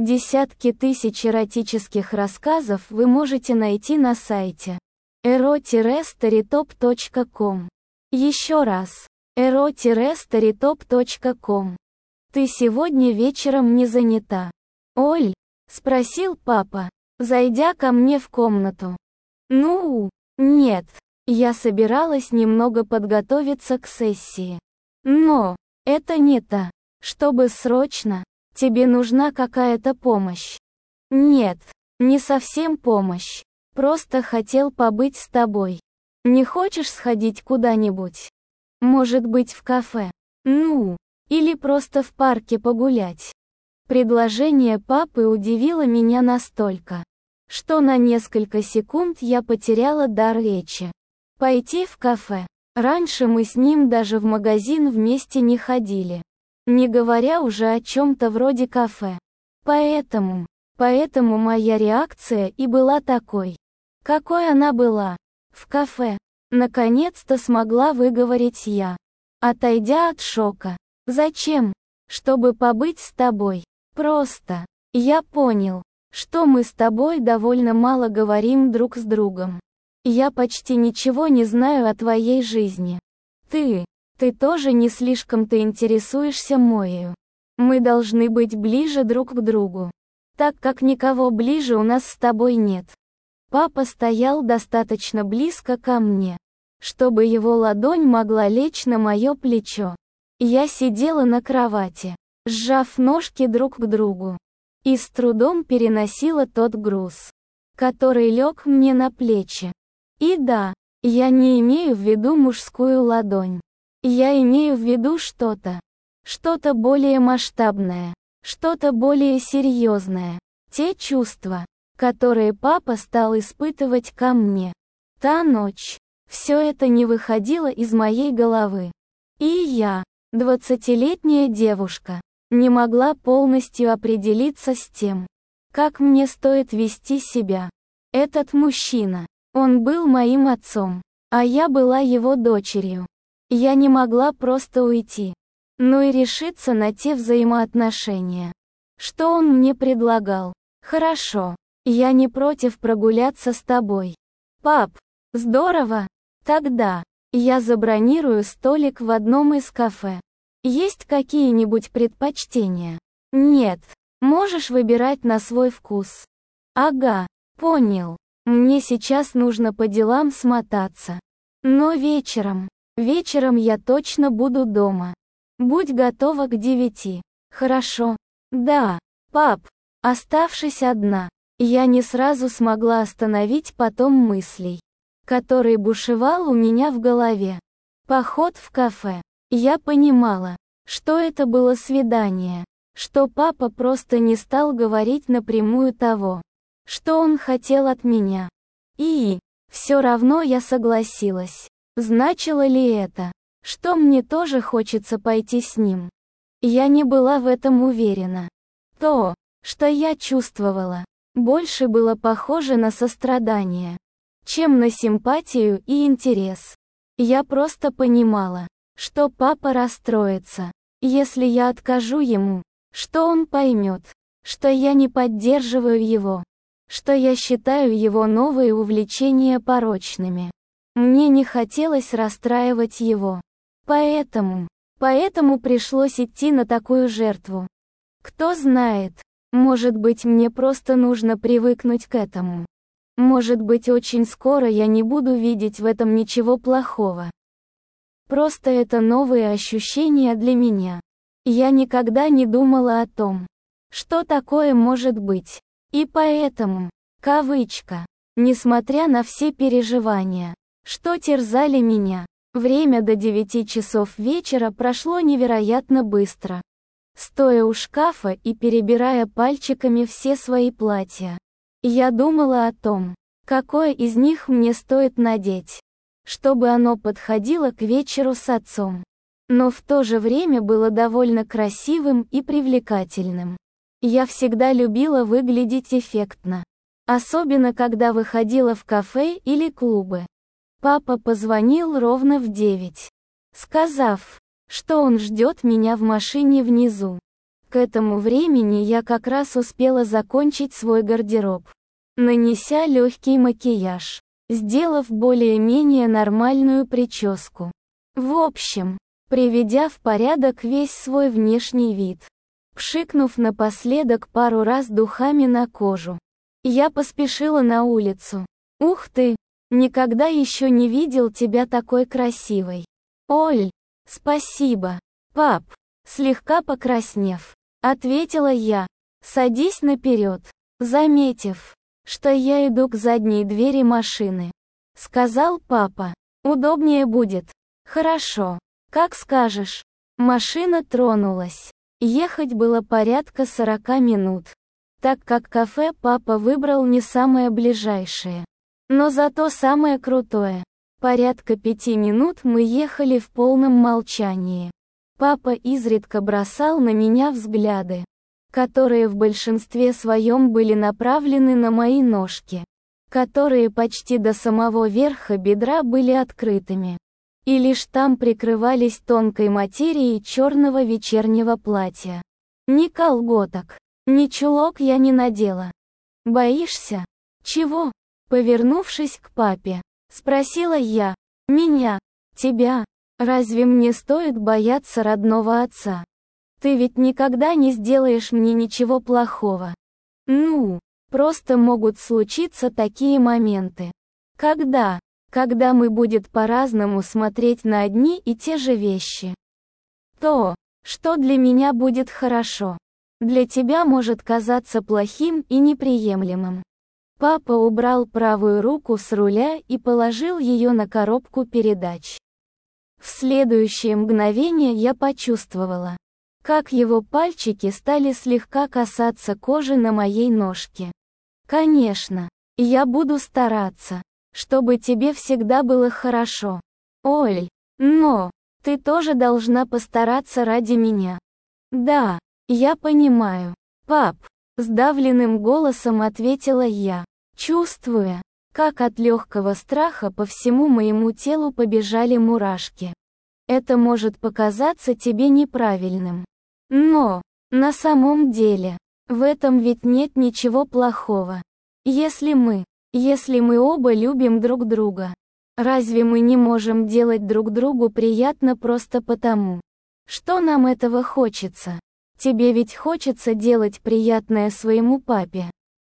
Десятки тысяч эротических рассказов вы можете найти на сайте ero-storytop.com. Еще раз. ero-storytop.com. Ты сегодня вечером не занята? Оль? Спросил папа, зайдя ко мне в комнату. Ну, нет. Я собиралась немного подготовиться к сессии. Но, это не та. Чтобы срочно. Тебе нужна какая-то помощь? Нет, не совсем помощь. Просто хотел побыть с тобой. Не хочешь сходить куда-нибудь? Может быть, в кафе? Ну, или просто в парке погулять? Предложение папы удивило меня настолько, что на несколько секунд я потеряла дар речи. Пойти в кафе. Раньше мы с ним даже в магазин вместе не ходили. Не говоря уже о чем-то вроде кафе. Поэтому моя реакция и была такой. Какой она была? В кафе. Наконец-то смогла выговорить я. Отойдя от шока. Зачем? Чтобы побыть с тобой. Просто. Я понял, что мы с тобой довольно мало говорим друг с другом. Я почти ничего не знаю о твоей жизни. Ты тоже не слишком-то интересуешься моею. Мы должны быть ближе друг к другу, так как никого ближе у нас с тобой нет. Папа стоял достаточно близко ко мне, чтобы его ладонь могла лечь на мое плечо. Я сидела на кровати, сжав ножки друг к другу, и с трудом переносила тот груз, который лег мне на плечи. И да, я не имею в виду мужскую ладонь. Я имею в виду что-то более масштабное, что-то более серьезное. Те чувства, которые папа стал испытывать ко мне. Та ночь. Все это не выходило из моей головы. И я, 20-летняя девушка, не могла полностью определиться с тем, как мне стоит вести себя. Этот мужчина, он был моим отцом, а я была его дочерью. Я не могла просто уйти, но и решиться на те взаимоотношения. Что он мне предлагал? Хорошо, я не против прогуляться с тобой. Пап, здорово. Тогда я забронирую столик в одном из кафе. Есть какие-нибудь предпочтения? Нет, можешь выбирать на свой вкус. Ага, понял. Мне сейчас нужно по делам смотаться. Но вечером я точно буду дома. Будь готова к 9. Хорошо? Да, пап. Оставшись одна, я не сразу смогла остановить поток мыслей, который бушевал у меня в голове. Поход в кафе. Я понимала, что это было свидание, что папа просто не стал говорить напрямую того, что он хотел от меня. И все равно я согласилась. Значило ли это, что мне тоже хочется пойти с ним? Я не была в этом уверена. То, что я чувствовала, больше было похоже на сострадание, чем на симпатию и интерес. Я просто понимала, что папа расстроится, если я откажу ему, что он поймет, что я не поддерживаю его, что я считаю его новые увлечения порочными. Мне не хотелось расстраивать его. Поэтому пришлось идти на такую жертву. Кто знает, может быть, мне просто нужно привыкнуть к этому. Может быть, очень скоро я не буду видеть в этом ничего плохого. Просто это новые ощущения для меня. Я никогда не думала о том, что такое может быть. И поэтому, кавычка, несмотря на все переживания, что терзали меня, время до 9 часов вечера прошло невероятно быстро. Стоя у шкафа и перебирая пальчиками все свои платья, я думала о том, какое из них мне стоит надеть, чтобы оно подходило к вечеру с отцом, но в то же время было довольно красивым и привлекательным. Я всегда любила выглядеть эффектно, особенно когда выходила в кафе или клубы. Папа позвонил ровно в 9, сказав, что он ждет меня в машине внизу. К этому времени я как раз успела закончить свой гардероб, нанеся легкий макияж, сделав более-менее нормальную прическу. В общем, приведя в порядок весь свой внешний вид. Пшикнув напоследок пару раз духами на кожу, я поспешила на улицу. «Ух ты! Никогда еще не видел тебя такой красивой!» «Оль, спасибо, пап!» Слегка покраснев, ответила я. «Садись наперед», заметив, что я иду к задней двери машины. Сказал папа. «Удобнее будет». «Хорошо, как скажешь». Машина тронулась. Ехать было порядка 40 минут, так как кафе папа выбрал не самое ближайшее, но зато самое крутое. Порядка 5 минут мы ехали в полном молчании. Папа изредка бросал на меня взгляды, которые в большинстве своем были направлены на мои ножки, которые почти до самого верха бедра были открытыми, и лишь там прикрывались тонкой материей черного вечернего платья. Ни колготок, ни чулок я не надела. «Боишься?» «Чего?» Повернувшись к папе, спросила я. «Меня? Тебя? Разве мне стоит бояться родного отца? Ты ведь никогда не сделаешь мне ничего плохого». «Ну, просто могут случиться такие моменты. Когда мы будет по-разному смотреть на одни и те же вещи. То, что для меня будет хорошо, для тебя может казаться плохим и неприемлемым». Папа убрал правую руку с руля и положил ее на коробку передач. В следующее мгновение я почувствовала, как его пальчики стали слегка касаться кожи на моей ножке. «Конечно, я буду стараться, чтобы тебе всегда было хорошо, Оль, но ты тоже должна постараться ради меня». «Да, я понимаю, пап», — сдавленным голосом ответила я, чувствуя, как от легкого страха по всему моему телу побежали мурашки. «Это может показаться тебе неправильным. Но, на самом деле, в этом ведь нет ничего плохого. Если мы оба любим друг друга, разве мы не можем делать друг другу приятно просто потому, что нам этого хочется? Тебе ведь хочется делать приятное своему папе?»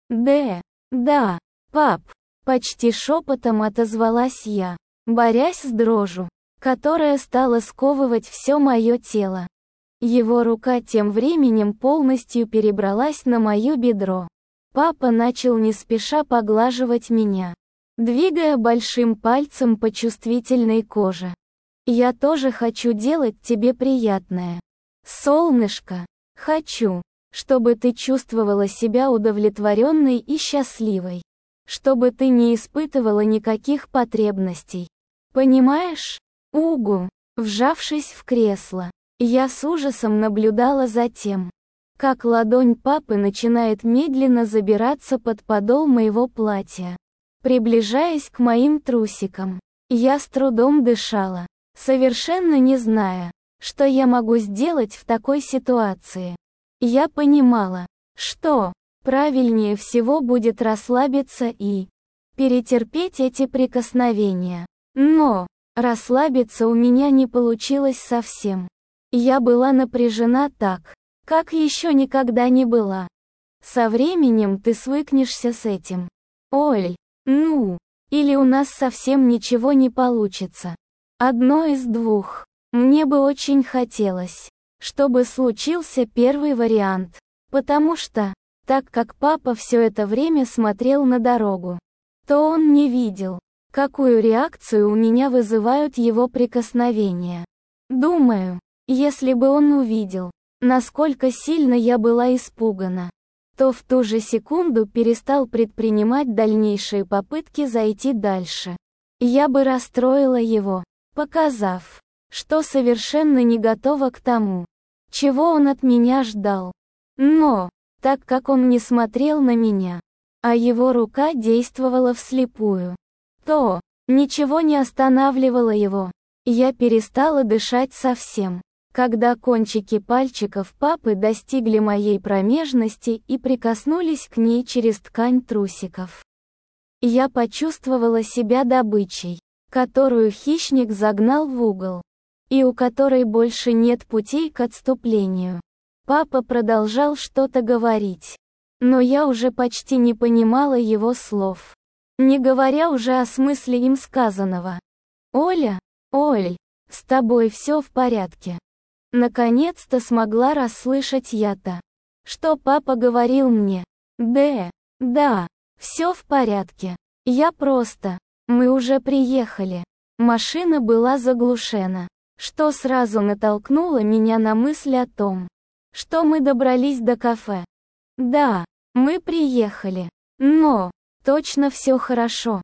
Да, пап», — почти шепотом отозвалась я, борясь с дрожью, которая стала сковывать все мое тело. Его рука тем временем полностью перебралась на мое бедро. Папа начал не спеша поглаживать меня, двигая большим пальцем по чувствительной коже. «Я тоже хочу делать тебе приятное. Солнышко, хочу, чтобы ты чувствовала себя удовлетворенной и счастливой, чтобы ты не испытывала никаких потребностей. Понимаешь?» «Угу», вжавшись в кресло, я с ужасом наблюдала за тем, как ладонь папы начинает медленно забираться под подол моего платья, приближаясь к моим трусикам. Я с трудом дышала, совершенно не зная, что я могу сделать в такой ситуации. Я понимала, что правильнее всего будет расслабиться и перетерпеть эти прикосновения. Но расслабиться у меня не получилось совсем. Я была напряжена так, как еще никогда не была. Со временем ты свыкнешься с этим. Оль, ну, или у нас совсем ничего не получится. Одно из двух. Мне бы очень хотелось, чтобы случился первый вариант, потому что, так как папа все это время смотрел на дорогу, то он не видел, какую реакцию у меня вызывают его прикосновения. Думаю, если бы он увидел, насколько сильно я была испугана, то в ту же секунду перестал предпринимать дальнейшие попытки зайти дальше. Я бы расстроила его, показав, что совершенно не готова к тому, чего он от меня ждал. Но, так как он не смотрел на меня, а его рука действовала вслепую, то ничего не останавливало его. Я перестала дышать совсем. когда кончики пальчиков папы достигли моей промежности и прикоснулись к ней через ткань трусиков. Я почувствовала себя добычей, которую хищник загнал в угол, и у которой больше нет путей к отступлению. Папа продолжал что-то говорить, но я уже почти не понимала его слов, не говоря уже о смысле им сказанного. «Оля, Оль, с тобой все в порядке?» Наконец-то смогла расслышать я-то, что папа говорил мне. Да, все в порядке. Мы уже приехали. Машина была заглушена, что сразу натолкнуло меня на мысль о том, что мы добрались до кафе. Да, мы приехали. Но, точно все хорошо.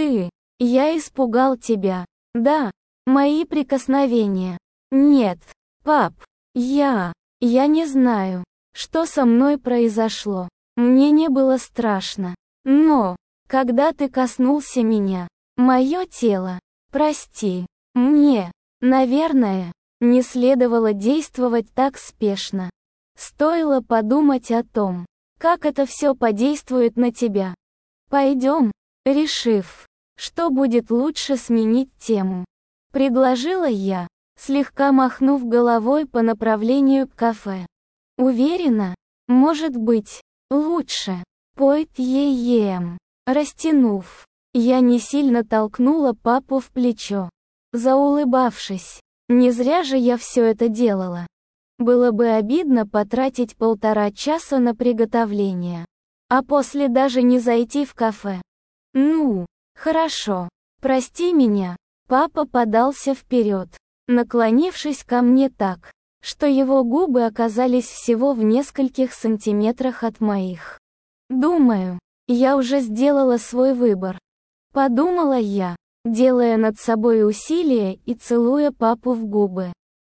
Я испугал тебя. Да, мои прикосновения. Нет, пап, я не знаю, что со мной произошло. Мне не было страшно. Но, когда ты коснулся меня, мое тело, прости, мне, наверное, не следовало действовать так спешно. Стоило подумать о том, как это все подействует на тебя. Пойдем, решив, что будет лучше сменить тему. Предложила я, слегка махнув головой по направлению к кафе. Уверена, может быть, лучше. Пойт ем. Растянув, я не сильно толкнула папу в плечо, заулыбавшись. Не зря же я все это делала. Было бы обидно потратить 1,5 часа на приготовление, а после даже не зайти в кафе. Ну, хорошо, прости меня. Папа подался вперед, наклонившись ко мне так, что его губы оказались всего в нескольких сантиметрах от моих. Думаю, я уже сделала свой выбор. Подумала я, делая над собой усилие и целуя папу в губы.